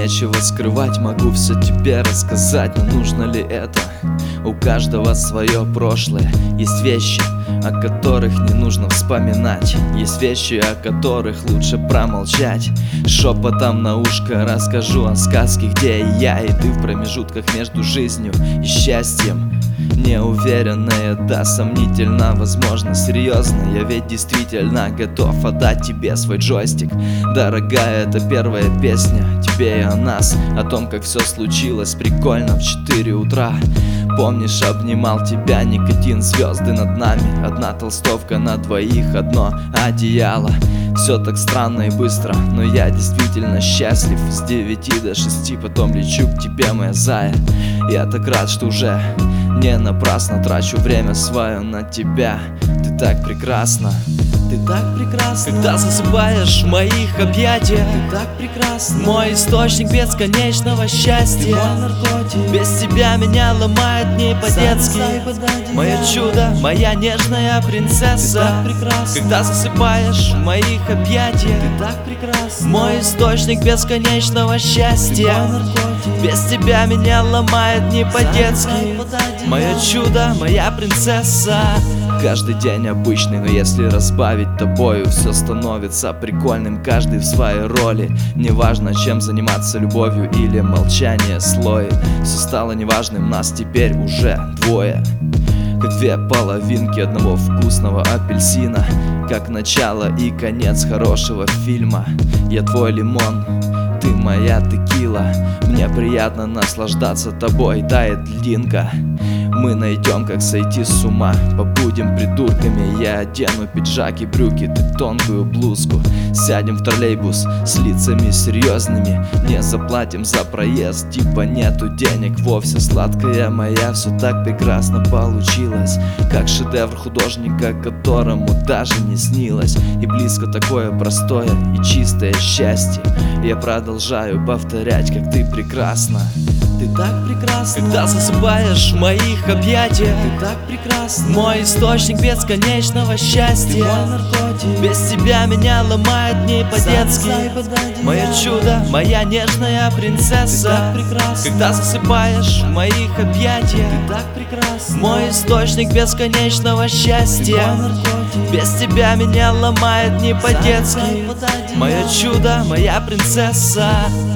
нечего скрывать, могу все тебе рассказать. Но нужно ли это? У каждого свое прошлое. Есть вещи, о которых не нужно вспоминать. Есть вещи, о которых лучше промолчать. Шепотом на ушко расскажу о сказке, где и я, и ты в промежутках между жизнью и счастьем. Неуверенная, да, сомнительно, возможно, серьезно. Я ведь действительно готов отдать тебе свой джойстик. Дорогая, это первая песня тебе и о нас, о том, как все случилось прикольно в 4 утра. Помнишь, обнимал тебя никотин, звезды над нами, одна толстовка на двоих, одно одеяло. Все так странно и быстро, но я действительно счастлив. С 9 до 6 потом лечу к тебе, моя зая. Я так рад, что уже не напрасно трачу время свое на тебя. Ты так прекрасна. Ты так прекрасна, когда засыпаешь в моих объятиях. Ты так прекрасна, мой источник бесконечного счастья. Ты мой наркотик, без тебя меня ломает не по-детски. Мое чудо, моя нежная принцесса. Ты так прекрасна, когда засыпаешь в моих объятиях. Ты так прекрасна, мой источник бесконечного счастья. Ты мой наркотик, без тебя меня ломает не по-детски. Мое чудо, моя принцесса. Каждый день обычный, но если разбавить тобою, все становится прикольным, каждый в своей роли. Неважно, чем заниматься, любовью или молчание слой. Все стало неважным, нас теперь уже двое. Как две половинки одного вкусного апельсина, как начало и конец хорошего фильма. Я твой лимон, ты моя текила. Мне приятно наслаждаться тобой, тает льдинка. Мы найдем, как сойти с ума, побудем придурками. Я одену пиджак и брюки, ты тонкую блузку. Сядем в троллейбус с лицами серьезными. Не заплатим за проезд, типа нету денег вовсе. Сладкая моя, все так прекрасно получилось, как шедевр художника, которому даже не снилось. И близко такое простое и чистое счастье. Я продолжаю повторять, как ты прекрасна. Ты так прекрасна, когда засыпаешь в моих объятиях. Ты так прекрасна, мой источник бесконечного счастья. Ты мой наркотик, без тебя меня ломает не по-детски. Мое чудо, моя нежная принцесса. Ты так прекрасна, когда засыпаешь в моих объятиях. Ты так прекрасна, мой источник бесконечного счастья. Ты мой наркотик, без тебя меня ломает не по-детски. Мое чудо, моя принцесса.